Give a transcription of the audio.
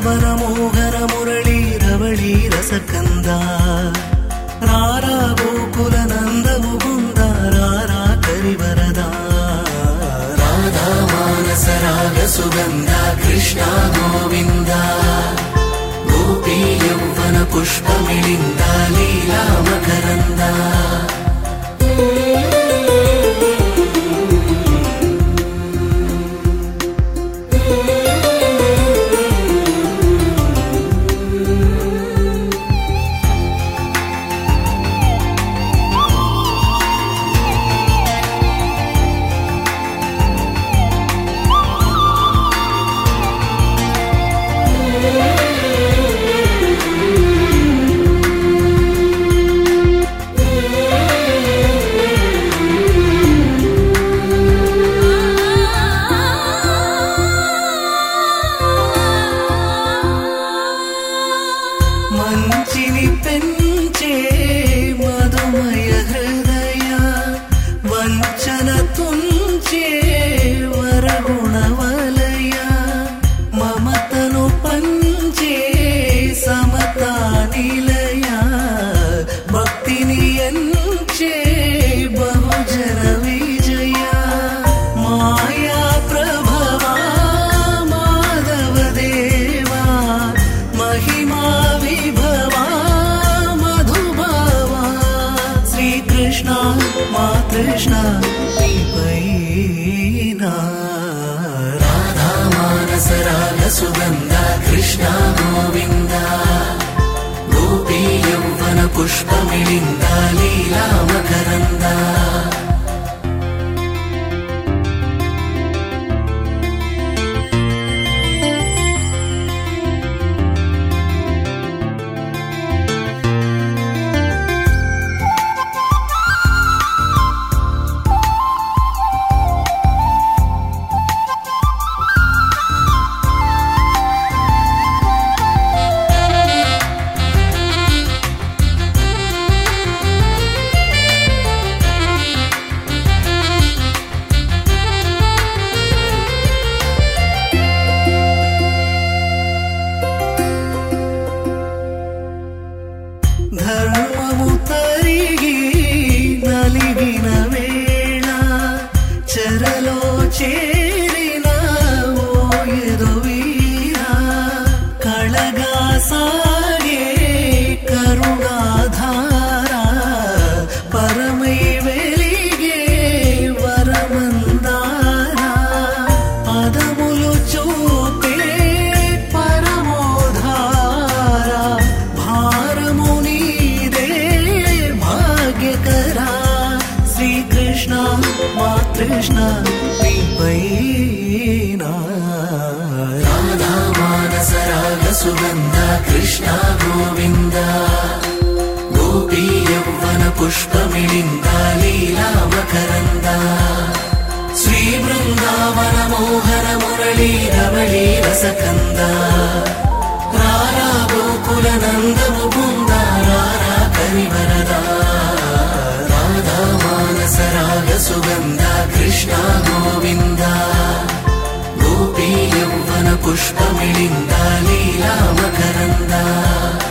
मनमोहर मुरली रवळी रसकंद रारा गोकुल नंद मुकुंद रारा करिवरदा राधा मानस राग सुगंध कृष्ण गोविंद गोपी यौवन पुष्प मिलिंद लीला मकरंद మంచిని పెంచే మధుమయ హృదయ వంచన తుంచే వరగుణవలయ మమతను పంచే సమతా నిలయ భక్తిని ఎంచే బహుజన విజయ మాయా ప్రభవా మాధవ దేవా మహిమా कृष्ण मा कृष्ण पैना राधा मानस राग सुगंध कृष्ण गोविंद गोपी यौवन पुष्प मिलिंद लीला मकरंद ధర్మము తరిగి నలిగిన వేళ చెరలో చేరిన ఓయదు వీరా కళగా సాగే కరుణాధార పరమై వెలిగే వరమందార పదములు చూపే పరమోధార భారము कृष्ण मा कृष्ण पैना राधा मानस राग सुगंध कृष्ण गोविंद गोपी यौवन पुष्प मिलिंद लीला मकरंद श्री वृंदावन मोहन मुरली रवळी रसकंद रारा गोकुल नंद मुकुंद रारा करिवरदा मानस राग सुगंध कृष्ण गोविंद गोपी यौवन पुष्प मिलिंद लीला मकरंद